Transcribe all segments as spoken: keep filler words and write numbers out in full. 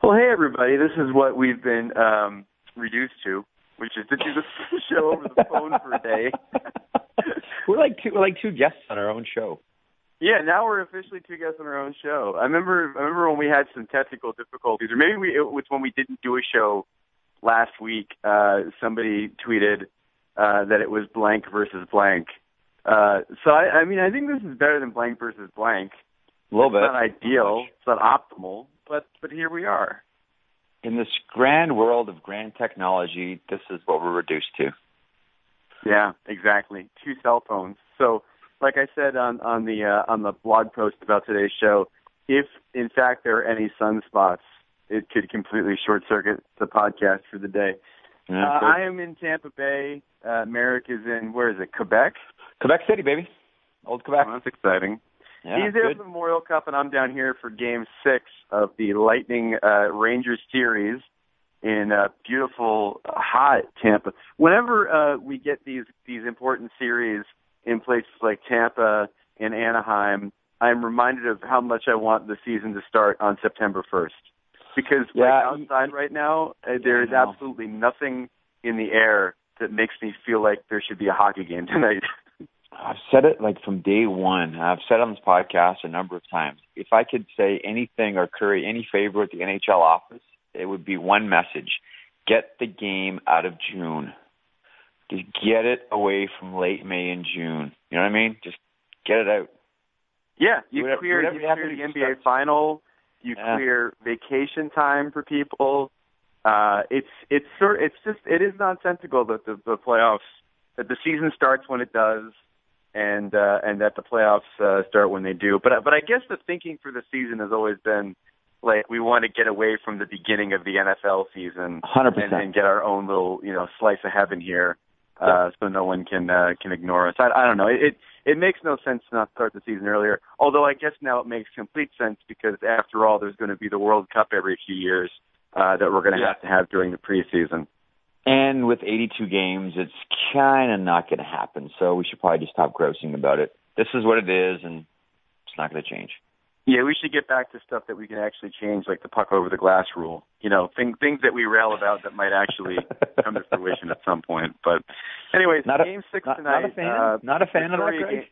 Well, hey, everybody. This is what we've been um, reduced to, which is to do the show over the phone for a day. we're like two, we're like two guests on our own show. Yeah, now we're officially two guests on our own show. I remember, I remember when we had some technical difficulties, or maybe we, it was when we didn't do a show last week. Uh, somebody tweeted uh, that it was blank versus blank. Uh, so I, I mean, I think this is better than blank versus blank. A little bit. It's not ideal. It's not optimal, but but here we are. In this grand world of grand technology, this is what we're reduced to. Yeah, exactly. Two cell phones. So, like I said on on the uh, on the blog post about today's show, if in fact there are any sunspots, it could completely short circuit the podcast for the day. Yeah, uh, I am in Tampa Bay. Uh, Merrick is in, where is it? Quebec. Quebec City, baby. Old Quebec. Oh, that's exciting. Yeah, He's there good. for the Memorial Cup, and I'm down here for Game Six of the Lightning uh, Rangers series in uh, beautiful, hot Tampa. Whenever uh, we get these these important series in places like Tampa and Anaheim, I'm reminded of how much I want the season to start on September first. Because yeah, right outside right now, uh, there is absolutely nothing in the air that makes me feel like there should be a hockey game tonight. I've said it like from day one. I've said it on this podcast a number of times. If I could say anything or curry any favor at the N H L office, it would be one message. Get the game out of June. Just get it away from late May and June. You know what I mean? Just get it out. Yeah, you whatever, clear, whatever you you clear the N B A final. You yeah. clear vacation time for people. Uh, it's it's sort it's just it is nonsensical that the, the playoffs that the season starts when it does. And uh, and that the playoffs uh, start when they do, but but I guess the thinking for the season has always been like we want to get away from the beginning of the N F L season, one hundred percent, and, and get our own little you know slice of heaven here, uh, yeah. so no one can uh, can ignore us. I, I don't know. It it makes no sense to not start the season earlier. Although I guess now it makes complete sense because after all, there's going to be the World Cup every few years uh, that we're going to yeah. have to have during the preseason. And with eighty-two games, it's kind of not going to happen. So we should probably just stop grousing about it. This is what it is, and it's not going to change. Yeah, we should get back to stuff that we can actually change, like the puck over the glass rule. You know, things things that we rail about that might actually come to fruition at some point. But anyways, not a, Game Six not, tonight. Not a fan. Uh, not a fan of that, Greg. Game,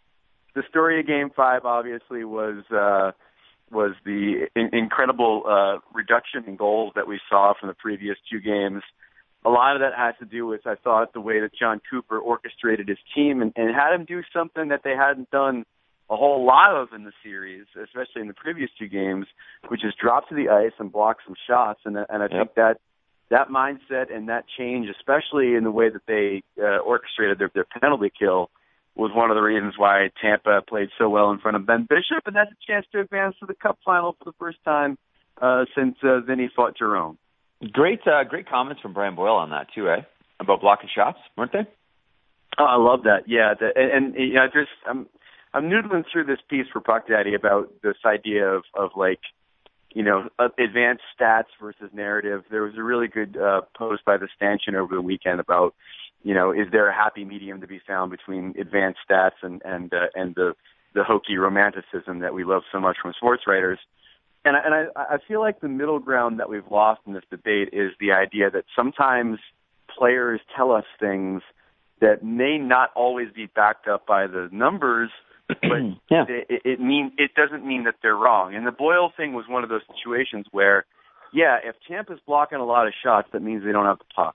the story of Game Five obviously was uh, was the in, incredible uh, reduction in goals that we saw from the previous two games. A lot of that has to do with, I thought, the way that John Cooper orchestrated his team and, and had him do something that they hadn't done a whole lot of in the series, especially in the previous two games, which is drop to the ice and block some shots. And, and I think yep. that that mindset and that change, especially in the way that they uh, orchestrated their, their penalty kill, was one of the reasons why Tampa played so well in front of Ben Bishop and has a chance to advance to the Cup final for the first time uh, since uh, Vinny fought Jerome. Great, uh, great comments from Brian Boyle on that too, eh? About blocking shots, weren't they? Oh, I love that. Yeah, the, and, and you know, just I'm I'm noodling through this piece for Puck Daddy about this idea of of like, you know, advanced stats versus narrative. There was a really good uh, post by the Stanchion over the weekend about, you know, is there a happy medium to be found between advanced stats and and uh, and the the hokey romanticism that we love so much from sports writers. And I, and I, I feel like the middle ground that we've lost in this debate is the idea that sometimes players tell us things that may not always be backed up by the numbers, but yeah. it, it mean it doesn't mean that they're wrong. And the Boyle thing was one of those situations where, yeah, if Tampa's blocking a lot of shots, that means they don't have the puck.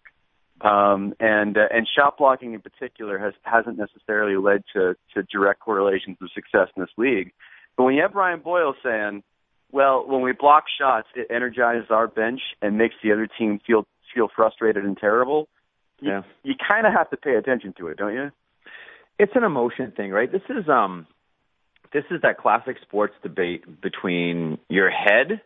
Um, and uh, and shot blocking in particular has hasn't necessarily led to to direct correlations with success in this league. But when you have Brian Boyle saying, well, when we block shots, it energizes our bench and makes the other team feel feel frustrated and terrible. You, yeah. you kind of have to pay attention to it, don't you? It's an emotion thing, right? This is um, this is that classic sports debate between your head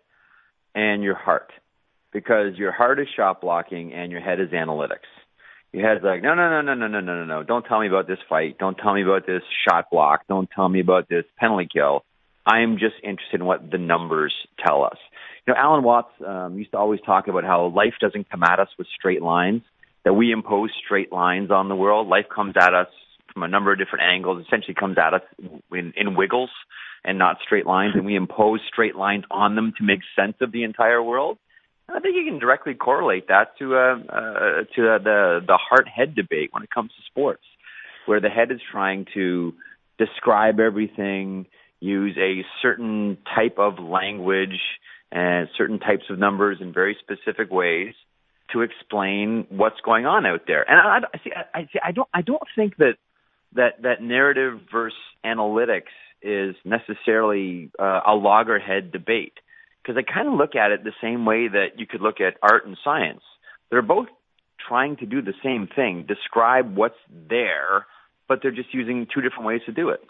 and your heart, because your heart is shot blocking and your head is analytics. Your head's like, no, no, no, no, no, no, no, no, no. Don't tell me about this fight. Don't tell me about this shot block. Don't tell me about this penalty kill. I am just interested in what the numbers tell us. You know, Alan Watts um, used to always talk about how life doesn't come at us with straight lines, that we impose straight lines on the world. Life comes at us from a number of different angles, essentially comes at us in, in wiggles and not straight lines, and we impose straight lines on them to make sense of the entire world. And I think you can directly correlate that to uh, uh, to uh, the the heart-head debate when it comes to sports, where the head is trying to describe everything, use a certain type of language and certain types of numbers in very specific ways to explain what's going on out there. And I, I see, I, I don't, I don't think that that that narrative versus analytics is necessarily uh, a loggerhead debate, because I kind of look at it the same way that you could look at art and science. They're both trying to do the same thing, describe what's there, but they're just using two different ways to do it.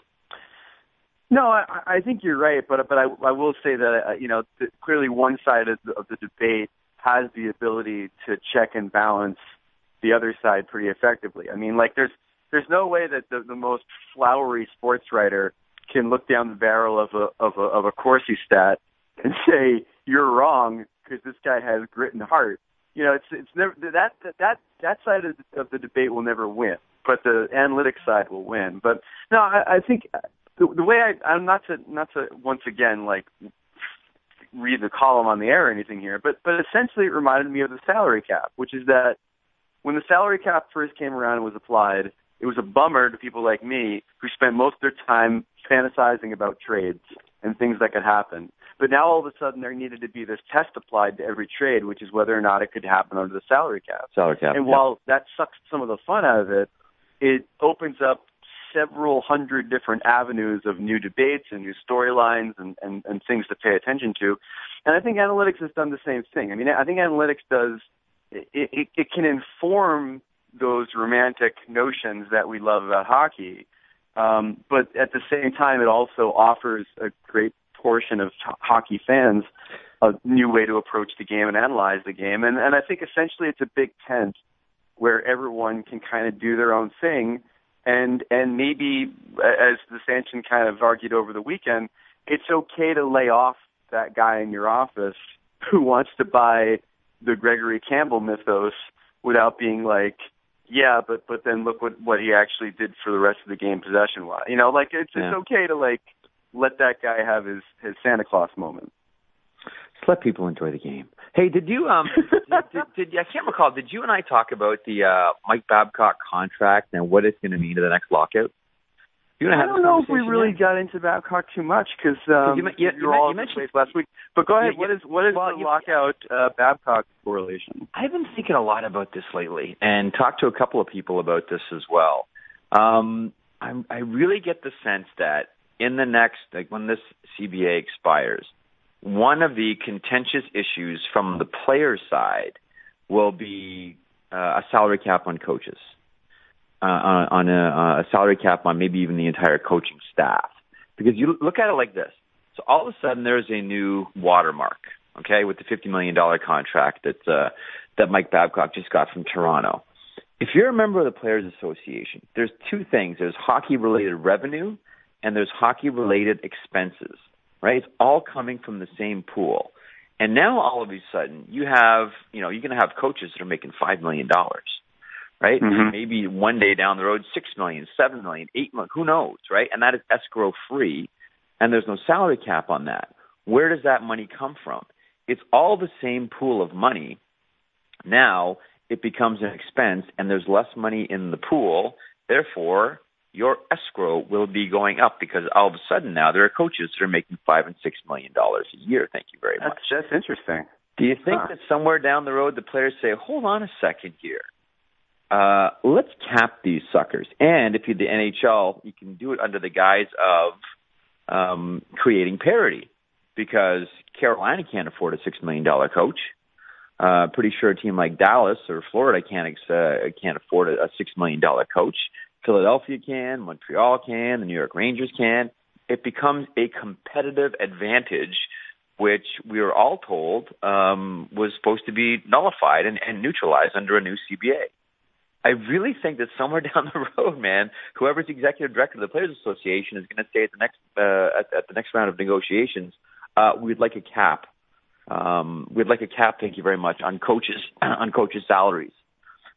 No, I, I think you're right, but but I, I will say that uh, you know th- clearly one side of the, of the debate has the ability to check and balance the other side pretty effectively. I mean, like there's there's no way that the, the most flowery sports writer can look down the barrel of a of a of a Corsi stat and say you're wrong because this guy has grit and heart. You know, it's it's never that that that side of the, of the debate will never win, but the analytics side will win. But no, I, I think the, the way I I'm not to not to once again like read the column on the air or anything here, but but essentially it reminded me of the salary cap, which is that when the salary cap first came around and was applied, it was a bummer to people like me who spent most of their time fantasizing about trades and things that could happen. But now all of a sudden there needed to be this test applied to every trade, which is whether or not it could happen under the salary cap. Salary cap. And yeah. while that sucks some of the fun out of it, it opens up several hundred different avenues of new debates and new storylines and, and, and things to pay attention to. And I think analytics has done the same thing. I mean, I think analytics does, it, it, it can inform those romantic notions that we love about hockey, um, but at the same time it also offers a great portion of h- hockey fans a new way to approach the game and analyze the game. And, and I think essentially it's a big tent where everyone can kind of do their own thing. And and maybe, as the Sanchin kind of argued over the weekend, it's okay to lay off that guy in your office who wants to buy the Gregory Campbell mythos without being like, yeah, but but then look what, what he actually did for the rest of the game possession-wise. You know, like it's yeah. it's okay to like let that guy have his, his Santa Claus moment. Just let people enjoy the game. Hey, did you, um, did, did, did, I can't recall, did you and I talk about the uh, Mike Babcock contract and what it's going to mean to the next lockout? You I don't know if we really yet? got into Babcock too much because um, you, you, you, you were all you mentioned last week. But go ahead, yeah, what is what is well, the lockout uh, Babcock correlation? I've been thinking a lot about this lately and talked to a couple of people about this as well. Um, I'm, I really get the sense that in the next, like when this C B A expires, one of the contentious issues from the player side will be uh, a salary cap on coaches, uh, on, on a, a salary cap on maybe even the entire coaching staff. Because you look at it like this. So all of a sudden there's a new watermark, okay, with the fifty million dollars contract that, uh, that Mike Babcock just got from Toronto. If you're a member of the Players Association, there's two things. There's hockey-related revenue and there's hockey-related expenses. Right, it's all coming from the same pool, and now all of a sudden you have, you know, you're going to have coaches that are making five million dollars, right? Mm-hmm. Maybe one day down the road, six million, seven million, eight million, who knows, right? And that is escrow free, and there's no salary cap on that. Where does that money come from? It's all the same pool of money. Now it becomes an expense, and there's less money in the pool. Therefore, your escrow will be going up because all of a sudden now there are coaches that are making five and six million dollars a year. Thank you very much. That's, that's interesting. Do you think huh. that somewhere down the road the players say, hold on a second here, uh, let's cap these suckers? And if you're the N H L, you can do it under the guise of um, creating parity, because Carolina can't afford a six million dollars coach. Uh, pretty sure a team like Dallas or Florida can't uh, can't afford a, a six million dollars coach. Philadelphia can, Montreal can, the New York Rangers can. It becomes a competitive advantage, which we were all told um, was supposed to be nullified and, and neutralized under a new C B A. I really think that somewhere down the road, man, whoever's executive director of the Players Association is going to say at the next uh, at, at the next round of negotiations, uh, we'd like a cap. Um, we'd like a cap. Thank you very much on coaches on coaches' salaries.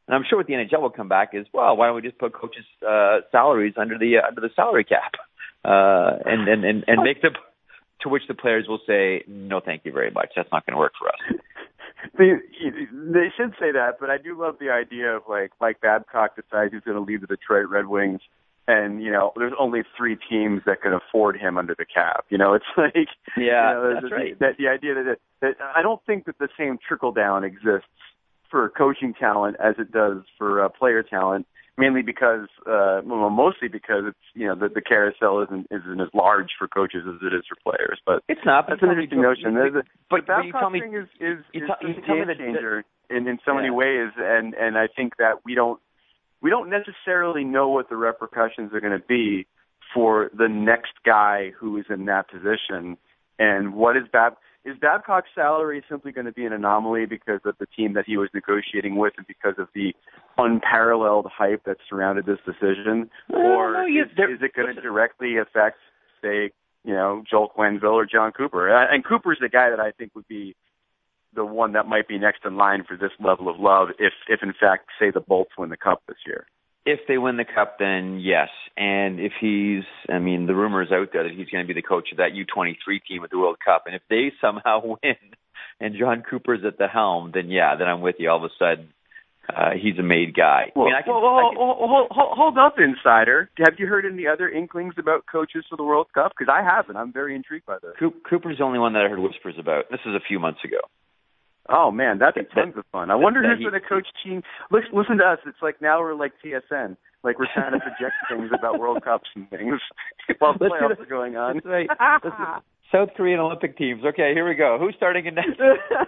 And I'm sure what the N H L will come back is, well, why don't we just put coaches' uh, salaries under the uh, under the salary cap, uh, and, and and and make the to which the players will say, no, thank you very much. That's not going to work for us. They, they should say that, but I do love the idea of like Mike Babcock decides he's going to leave the Detroit Red Wings, and you know there's only three teams that can afford him under the cap. You know, it's like yeah, you know, that's the, right. That the idea that, that I don't think that the same trickle down exists for coaching talent as it does for uh, player talent. Mainly because, uh, well, mostly because it's you know the, the carousel isn't isn't as large for coaches as it is for players. But it's not. That's an interesting notion. You, the, but, the Babcock but you tell me, thing is is, you is tell, a you tell game me that, changer in, in so yeah. many ways, and and I think that we don't we don't necessarily know what the repercussions are going to be for the next guy who is in that position. And what is Bab? Is Babcock's salary simply going to be an anomaly because of the team that he was negotiating with and because of the unparalleled hype that surrounded this decision? Or no, you, is, is it going to directly affect, say, you know, Joel Quenneville or John Cooper? And Cooper's the guy that I think would be the one that might be next in line for this level of love if, if in fact, say, the Bolts win the Cup this year. If they win the Cup, then yes. And if he's, I mean, the rumor is out there that he's going to be the coach of that U twenty-three team at the World Cup. And if they somehow win and John Cooper's at the helm, then yeah, then I'm with you. All of a sudden, uh, he's a made guy. Well, I mean, I can, well, well, I can, hold, hold, hold, hold up, insider. Have you heard any other inklings about coaches for the World Cup? Because I haven't. I'm very intrigued by this. Cooper's the only one that I heard whispers about. This is a few months ago. Oh, man, that'd be tons of fun. I wonder that who's he, going to coach team. Listen, listen to us. It's like now we're like T S N. Like we're trying to project things about World Cups and things while the playoffs are going on. That's right. South Korean Olympic teams. Okay, here we go. Who's starting in next?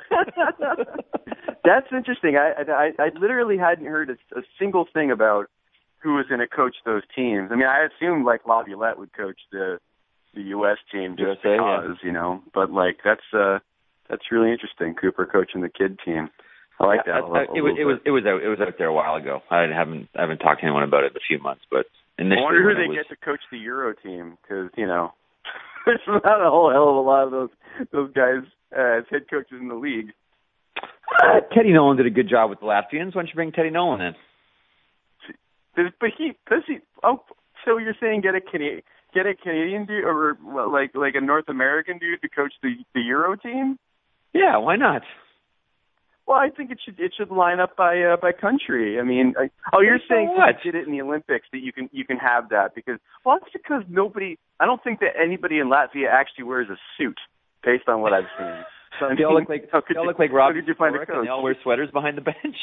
That's interesting. I, I I literally hadn't heard a, a single thing about who was going to coach those teams. I mean, I assumed like Laviolette would coach the the U S team just U S A, because, yeah. you know. But like that's uh that's really interesting. Cooper coaching the kid team. I like yeah, that. A, I, a it, was, it was it was out it was out there a while ago. I haven't I haven't talked to anyone about it in a few months, but initially I wonder who they was, get to coach the Euro team because you know there's not a whole hell of a lot of those those guys uh, as head coaches in the league. Uh, Teddy Nolan did a good job with the Latvians. Why don't you bring Teddy Nolan in? But he does he. Oh, so you're saying get a Canadian get a Canadian dude or like like a North American dude to coach the the Euro team? Yeah, why not? Well, I think it should it should line up by uh, by country. I mean, I, oh, you're so saying what? they did it in the Olympics that you can you can have that because well, that's because nobody. I don't think that anybody in Latvia actually wears a suit, based on what I've seen. So, I they all mean, look like how they all you, look like Rob. Did you find a coach? And they all wear sweaters behind the bench.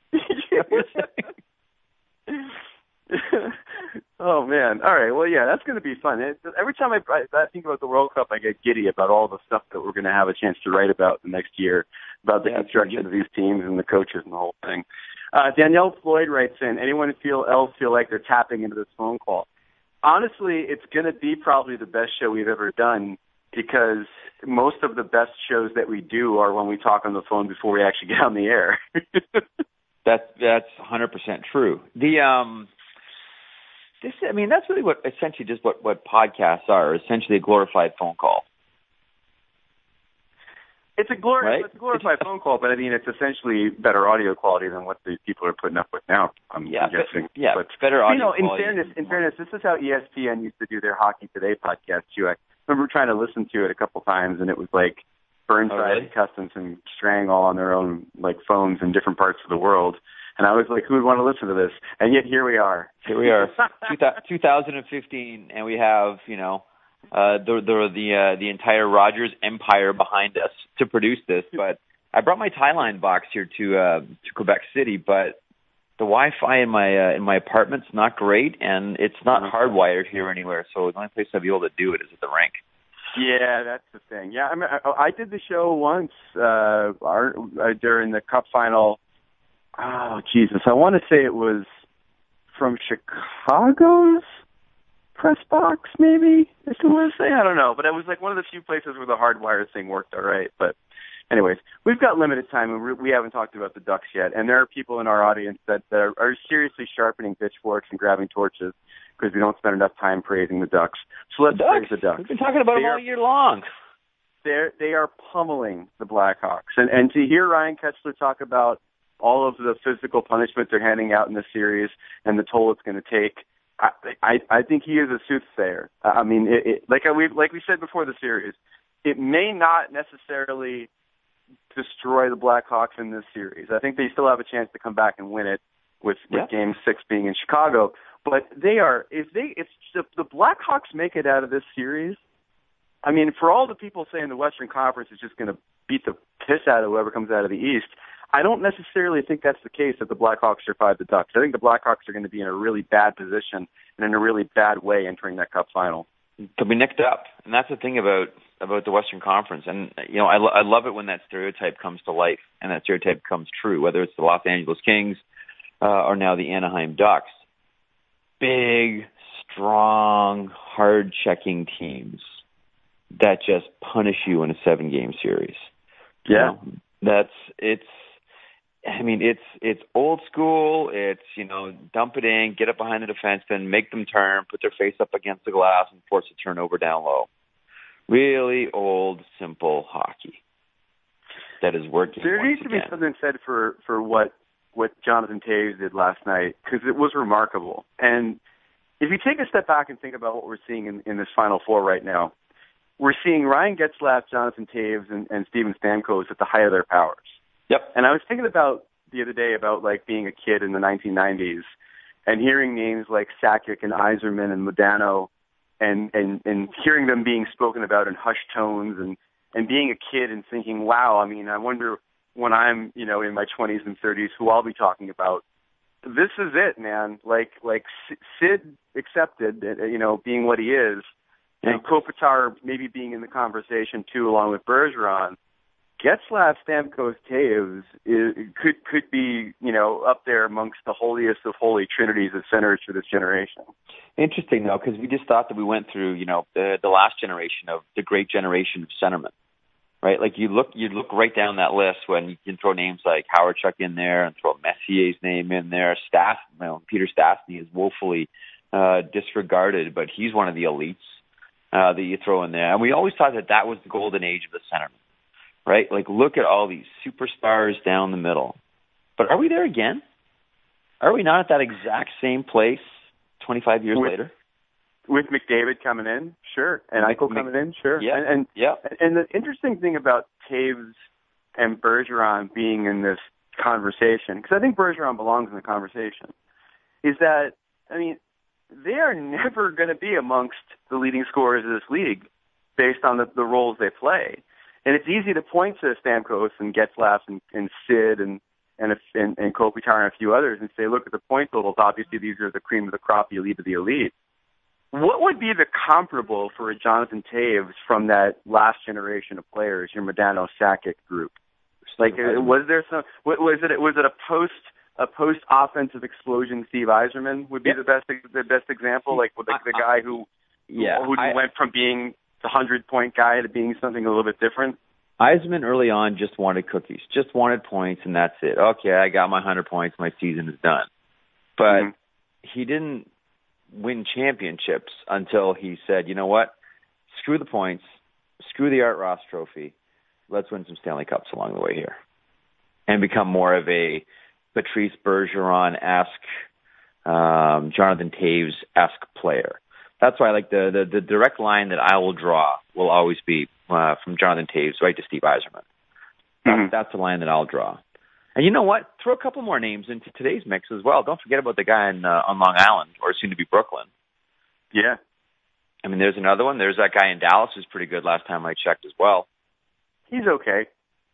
Oh man! All right. Well, yeah, that's going to be fun. It, every time I, I, I think about the World Cup, I get giddy about all the stuff that we're going to have a chance to write about the next year, about the yeah, construction of these teams and the coaches and the whole thing. Uh, Danielle Floyd writes in: anyone feel else feel like they're tapping into this phone call? Honestly, it's going to be probably the best show we've ever done because most of the best shows that we do are when we talk on the phone before we actually get on the air. That's that's one hundred percent true. The um. This, I mean, that's really what essentially just what, what podcasts are, essentially a glorified phone call. It's a, glor- right? it's a glorified phone call, but I mean, it's essentially better audio quality than what the people are putting up with now, I'm yeah, guessing. But, yeah, but, better audio you know, in quality. fairness, in fairness, this is how E S P N used to do their Hockey Today podcast, too. I remember trying to listen to it a couple times, and it was like Burnside oh, really? and Custance and Strang all on their own like phones in different parts of the world. And I was like, who would want to listen to this? And yet here we are. Here we are, two thousand fifteen, and we have, you know, uh, the the the, uh, the entire Rogers empire behind us to produce this. But I brought my Tie-Line box here to uh, to Quebec City, but the Wi-Fi in my uh, in my apartment's not great, and it's not hardwired here anywhere. So the only place I'll be able to do it is at the rink. Yeah, that's the thing. Yeah, I mean, I, I did the show once uh, our, uh, during the Cup final. Oh, Jesus. I want to say it was from Chicago's press box, maybe? If I want to say, I don't know. But it was like one of the few places where the hardwire thing worked all right. But anyways, we've got limited time, and we haven't talked about the Ducks yet. And there are people in our audience that, that are, are seriously sharpening pitchforks and grabbing torches because we don't spend enough time praising the Ducks. So let's the praise the Ducks. We've been talking about they them all are, year long. They're, they are pummeling the Blackhawks. And, and to hear Ryan Kesler talk about all of the physical punishment they're handing out in the series and the toll it's going to take. I, I I think he is a soothsayer. I mean, it, it, like we like we said before the series, it may not necessarily destroy the Blackhawks in this series. I think they still have a chance to come back and win it with, with yeah. Game Six being in Chicago. But they are if they if the, the Blackhawks make it out of this series, I mean, for all the people saying the Western Conference is just going to beat the piss out of whoever comes out of the East, I don't necessarily think that's the case that the Blackhawks survive the Ducks. I think the Blackhawks are going to be in a really bad position and in a really bad way entering that Cup final. They'll be nicked up, and that's the thing about about the Western Conference. And you know, I, lo- I love it when that stereotype comes to life and that stereotype comes true, whether it's the Los Angeles Kings uh, or now the Anaheim Ducks. Big, strong, hard-checking teams that just punish you in a seven-game series. Yeah, you know, that's it's. I mean, it's it's old school. It's, you know, dump it in, get up behind the defenseman, make them turn, put their face up against the glass, and force a turnover down low. Really old, simple hockey that is working. There needs to be again. something said for for what what Jonathan Toews did last night, because it was remarkable. And if you take a step back and think about what we're seeing in, in this Final Four right now, we're seeing Ryan Getzlaf, Jonathan Toews, and, and Steven Stamkos at the height of their powers. Yep. And I was thinking about the other day about like being a kid in the nineteen nineties and hearing names like Sakic and Yzerman and Modano and, and, and hearing them being spoken about in hushed tones and, and being a kid and thinking, wow, I mean, I wonder when I'm, you know, in my twenties and thirties who I'll be talking about. This is it, man. Like, like Sid accepted, you know, being what he is, and Kopitar maybe being in the conversation too, along with Bergeron. Getzlaf, Stamkos, Toews is, could could be, you know, up there amongst the holiest of holy trinities of centers for this generation. Interesting, though, because we just thought that we went through, you know, the, the last generation of the great generation of centermen, right? Like you look, you look right down that list when you can throw names like Howard Chuck in there and throw Messier's name in there. Stas, you know, Peter Stastny is woefully uh, disregarded, but he's one of the elites uh, that you throw in there. And we always thought that that was the golden age of the centerman. Right? Like, look at all these superstars down the middle. But are we there again? Are we not at that exact same place twenty-five years with, later? With McDavid coming in, sure. And Eichel Mc, coming in, sure. Yeah. And, and, yeah. and the interesting thing about Toews and Bergeron being in this conversation, because I think Bergeron belongs in the conversation, is that, I mean, they are never going to be amongst the leading scorers of this league based on the, the roles they play. And it's easy to point to Stamkos and Getzlaf and, and Sid and and, and and Kopitar and a few others and say, look at the point totals. Obviously, these are the cream of the crop, the elite of the elite. What would be the comparable for a Jonathan Toews from that last generation of players, your Modano Sakic group? Like, was there some? Was it was it a post a post offensive explosion? Steve Yzerman would be yeah. the best the best example. Like the, the guy who yeah who, who I, went from being the hundred-point guy to being something a little bit different? Yzerman early on just wanted cookies, just wanted points, and that's it. Okay, I got my one hundred points, my season is done. But mm-hmm. he didn't win championships until he said, you know what, screw the points, screw the Art Ross trophy, let's win some Stanley Cups along the way here. And become more of a Patrice Bergeron-esque, um, Jonathan Toews-esque player. That's why, like, the, the, the direct line that I will draw will always be uh, from Jonathan Toews right to Steve Yzerman. Mm-hmm. That's, that's the line that I'll draw. And you know what? Throw a couple more names into today's mix as well. Don't forget about the guy in, uh, on Long Island, or soon to be Brooklyn. Yeah. I mean, there's another one. There's that guy in Dallas who's pretty good last time I checked as well. He's okay.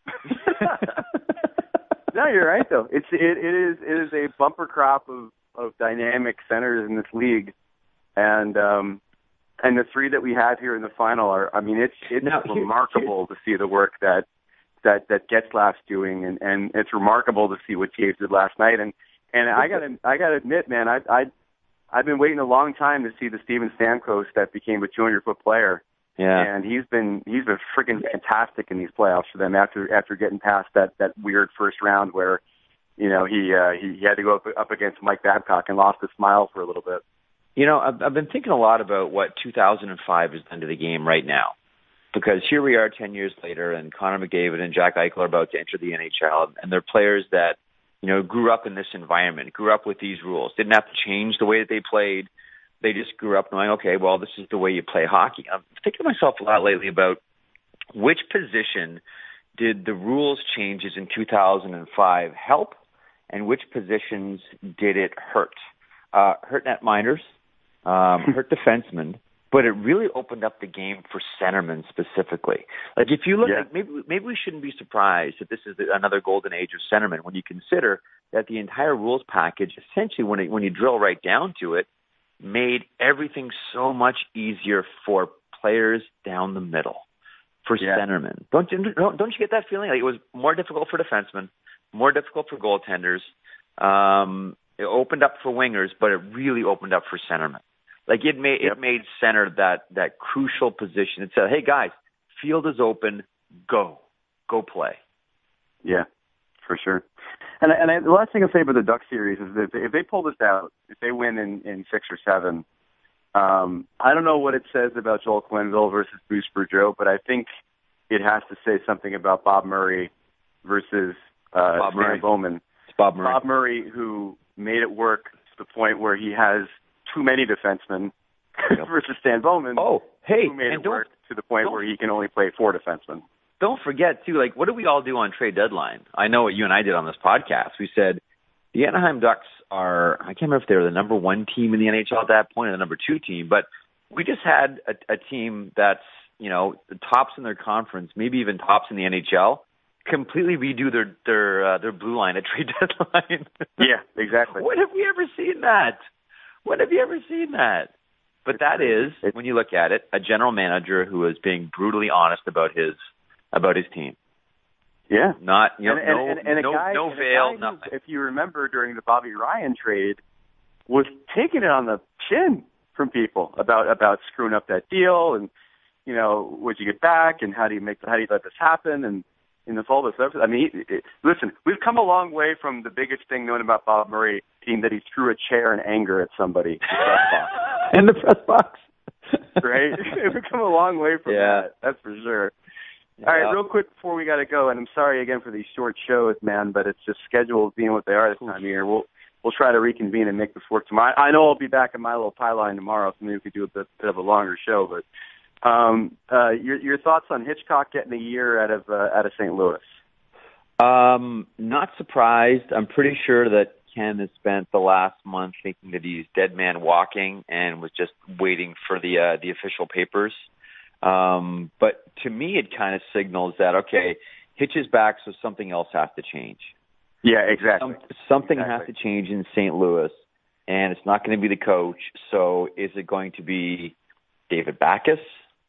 No, you're right, though. It's it, it is it is a bumper crop of, of dynamic centers in this league. And um, and the three that we have here in the final are, I mean, it's it's now, remarkable here, here. to see the work that that that Getzlaf's doing, and, and it's remarkable to see what Toews did last night. And and I got to I got to admit, man, I I I've been waiting a long time to see the Steven Stamkos that became a two hundred foot player. Yeah, and he's been he's been freaking fantastic in these playoffs for them after after getting past that that weird first round where, you know, he uh, he, he had to go up up against Mike Babcock and lost his smile for a little bit. You know, I've, I've been thinking a lot about what two thousand five has done to the game right now, because here we are ten years later, and Connor McDavid and Jack Eichel are about to enter the N H L, and they're players that you know, grew up in this environment, grew up with these rules, didn't have to change the way that they played. They just grew up knowing, okay, well, this is the way you play hockey. I'm thinking to myself a lot lately about which position did the rules changes in two thousand five help, and which positions did it hurt? Uh, hurt net minors, um, hurt defensemen, but it really opened up the game for centermen specifically. Like if you look, yeah. like maybe maybe we shouldn't be surprised that this is another golden age of centermen when you consider that the entire rules package, essentially, when it, when you drill right down to it, made everything so much easier for players down the middle, for yeah. centermen. Don't you don't, don't you get that feeling? Like it was more difficult for defensemen, more difficult for goaltenders. Um, it opened up for wingers, but it really opened up for centermen. Like it made yep. it made center that that crucial position. It said, "Hey guys, field is open. Go, go play." Yeah, for sure. And and I, the last thing I'll say about the Duck series is that if they pull this out, if they win in, in six or seven, um, I don't know what it says about Joel Quenneville versus Bruce Boudreau, but I think it has to say something about Bob Murray versus uh, Bob Stan Murray. Bowman. It's Bob Murray. Bob Murray, who made it work to the point where he has too many defensemen yep. versus Stan Bowman. Oh, hey, who made and it work to the point where he can only play four defensemen. Don't forget, too, like, what do we all do on trade deadline? I know what you and I did on this podcast. We said the Anaheim Ducks are, I can't remember if they were the number one team in the N H L at that point or the number two team, but we just had a, a team that's, you know, the tops in their conference, maybe even tops in the N H L, completely redo their their uh, their blue line at trade deadline. Yeah, exactly. When have we ever seen that? When have you ever seen that? But that is, when you look at it, a general manager who is being brutally honest about his about his team. Yeah. Not, you know, and, no, and, and, and no, guy, no and veil, who, nothing. If you remember during the Bobby Ryan trade, was taking it on the chin from people about, about screwing up that deal and, you know, what'd you get back and how do you make, how do you let this happen and, and all this stuff. I mean, it, it, listen, we've come a long way from the biggest thing known about Bob Murray being that he threw a chair in anger at somebody in the press box. Right? We've come a long way from yeah. that, that's for sure. Yeah. All right, real quick before we got to go, and I'm sorry again for these short shows, man, but it's just schedules being what they are this time of year. We'll we'll try to reconvene and make this work tomorrow. I know I'll be back in my little pie line tomorrow, so maybe we could do a bit, bit of a longer show. But um, uh, your your thoughts on Hitchcock getting a year out of uh, out of Saint Louis? Um, not surprised. I'm pretty sure that Ken has spent the last month thinking that he's dead man walking and was just waiting for the uh, the official papers. Um, but to me, it kind of signals that, okay, Hitch is back, so something else has to change. Yeah, exactly. Some, something exactly. has to change in Saint Louis, and it's not going to be the coach. So is it going to be David Backes?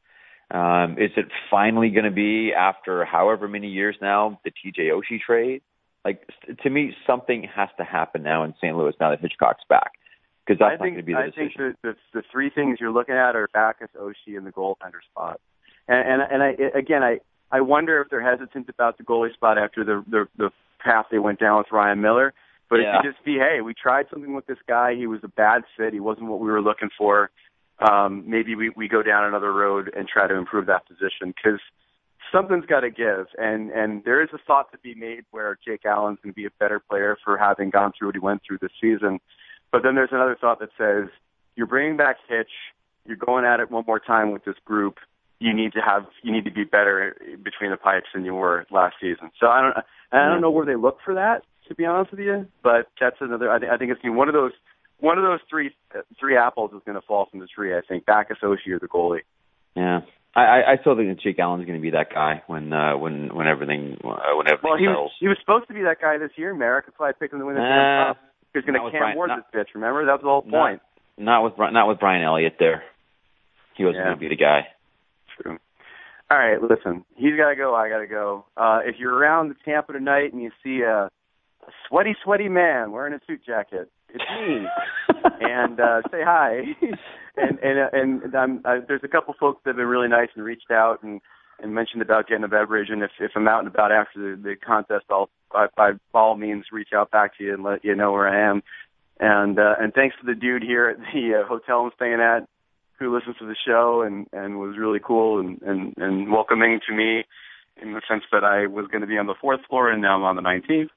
Um, is it finally going to be, after however many years now, the T J Oshie trade? Like, to me, something has to happen now in Saint Louis now that Hitchcock's back. Because that's I think, not going to be the I decision. think the, the, the three things you're looking at are Backes, Oshie, and the goaltender spot. And, and, and I, again, I, I wonder if they're hesitant about the goalie spot after the, the, the path they went down with Ryan Miller. But yeah. it could just be, hey, we tried something with this guy. He was a bad fit. He wasn't what we were looking for. Um, maybe we, we go down another road and try to improve that position, because something's got to give. And, and there is a thought to be made where Jake Allen's going to be a better player for having gone through what he went through this season. But then there's another thought that says, you're bringing back Hitch, you're going at it one more time with this group. You need to have, you need to be better between the pipes than you were last season. So I don't, I don't know where they look for that, to be honest with you. But that's another. I, th- I think it's one of those, one of those three, uh, three apples is going to fall from the tree. I think Backes, Oshie, or the goalie. Yeah, I, I still think that Jake Allen's going to be that guy when, uh, when, when everything, uh, when everything well, he settles. was, he was supposed to be that guy this year, Merrick. That's why I picked him to win the uh, Cup. He was going to Cam Ward this bitch. Remember, that was the whole point. Not, not with not with Brian Elliott there. He wasn't yeah. going to be the guy. True. All right, listen. He's got to go. I got to go. Uh, if you're around the Tampa tonight and you see a, a sweaty, sweaty man wearing a suit jacket, it's me. and uh, say hi. and and uh, and um, uh, there's a couple folks that have been really nice and reached out and, and mentioned about getting a beverage. And if, if I'm out and about after the, the contest, I'll by, by all means reach out back to you and let you know where I am. And uh, and thanks to the dude here at the uh, hotel I'm staying at, who listens to the show and, and was really cool and, and, and welcoming to me, in the sense that I was going to be on the fourth floor and now I'm on the nineteenth.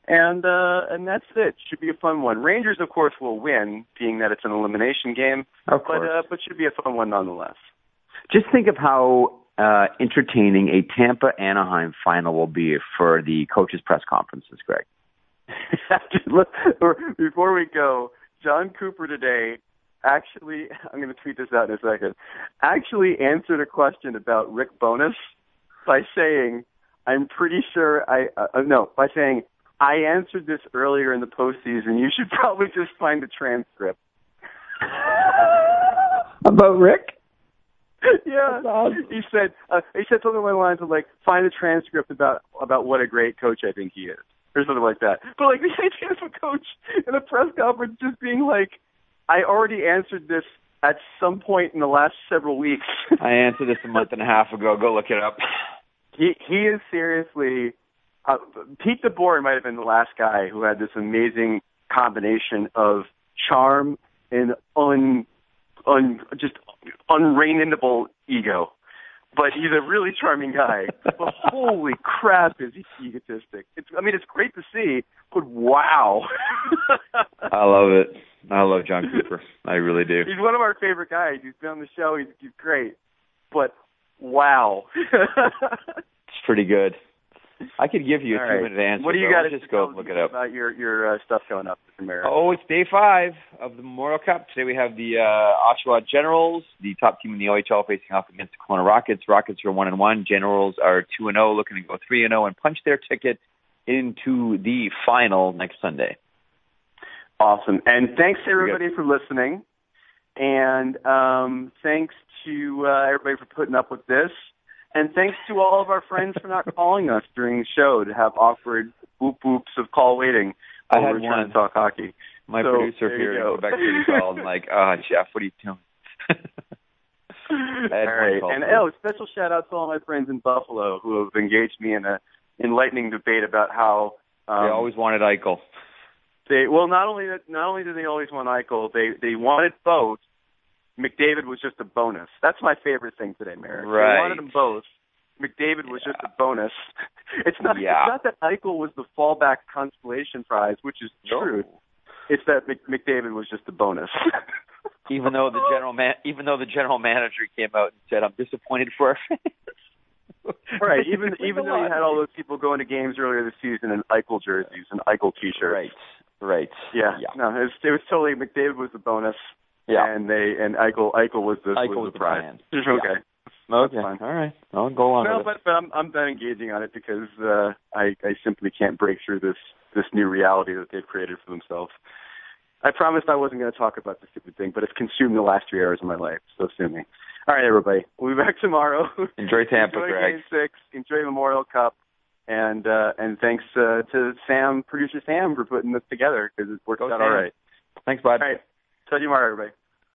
And uh, and that's it. Should be a fun one. Rangers, of course, will win, being that it's an elimination game. Of but course. uh, but should be a fun one nonetheless. Just think of how uh, entertaining a Tampa-Anaheim final will be for the coaches' press conferences, Greg. Before we go, John Cooper today actually, I'm going to tweet this out in a second, actually answered a question about Rick Bowness by saying, I'm pretty sure I, uh, no, by saying, I answered this earlier in the postseason. You should probably just find the transcript. About Rick? Yeah. Awesome. He said, uh, he said something along the lines of like, find the transcript about, about what a great coach I think he is. Or something like that. But like the idea of a coach in a press conference just being like, I already answered this at some point in the last several weeks. I answered this a month and a half ago. Go look it up. He he is seriously, uh, Pete DeBoer might have been the last guy who had this amazing combination of charm and un, un just unreignable ego. But he's a really charming guy. But holy crap, is he egotistic. It's, I mean, it's great to see, but wow. I love it. I love John Cooper. I really do. He's one of our favorite guys. He's been on the show. He's, he's great. But wow. It's pretty good. I could give you a All two-minute right. answer. What do you got to just go look it up about your your uh, stuff going up in America? Oh, it's day five of the Memorial Cup. Today we have the uh, Oshawa Generals, the top team in the O H L, facing off against the Kelowna Rockets. Rockets are one and one. Generals are two and zero, looking to go three and zero and punch their ticket into the final next Sunday. Awesome, and thanks to everybody for listening, and um, thanks to uh, everybody for putting up with this. And thanks to all of our friends for not calling us during the show to have awkward boop boops of call waiting. I had we're one. trying to talk hockey. My so, producer here in Quebec City called and like, oh, Jeff, what are you doing? All right. And oh, special shout out to all my friends in Buffalo who have engaged me in a enlightening debate about how um, they always wanted Eichel. They well, not only that, not only did they always want Eichel, they they wanted both. McDavid was just a bonus. That's my favorite thing today, Merrick. Right. They wanted them both. McDavid was yeah. just a bonus. It's not. Yeah. It's not that Eichel was the fallback consolation prize, which is the no. truth. It's that Mc, McDavid was just a bonus. even though the general man, even though the general manager came out and said, "I'm disappointed for our fans." Right. Even even though you had all those people going to games earlier this season in Eichel jerseys and Eichel T-shirts. Right. Right. Yeah. yeah. No, it was, it was totally McDavid was the bonus. Yeah. And they and Eichel Eichel was the Eichel was was the prize. The okay. Yeah. Okay. All right. I'll go on. No, with but it. but I'm I'm not engaging on it because uh, I I simply can't break through this this new reality that they've created for themselves. I promised I wasn't going to talk about the stupid thing, but it's consumed the last three hours of my life. So sue me. All right, everybody. We'll be back tomorrow. Enjoy Tampa, Enjoy Greg. Game Six. Enjoy Memorial Cup. And uh, and thanks uh, to Sam, producer Sam, for putting this together because it worked Go out Sam. all right. Thanks, bud. All right. Talk to you tomorrow, everybody.